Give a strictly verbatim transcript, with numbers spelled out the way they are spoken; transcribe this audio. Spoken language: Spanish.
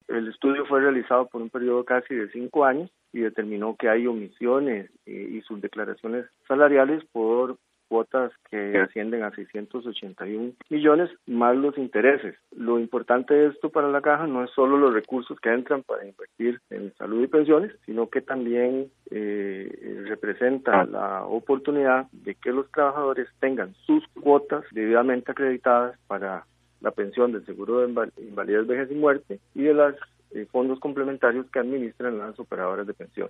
El estudio fue realizado por un periodo casi de cinco años y determinó que hay omisiones eh, y sus declaraciones salariales por cuotas que ascienden a seiscientos ochenta y un millones más los intereses. Lo importante de esto para la Caja no es solo los recursos que entran para invertir en salud y pensiones, sino que también eh, representa la oportunidad de que los trabajadores tengan sus cuotas debidamente acreditadas para la pensión del seguro de invalidez, vejez y muerte y de los eh, fondos complementarios que administran las operadoras de pensión.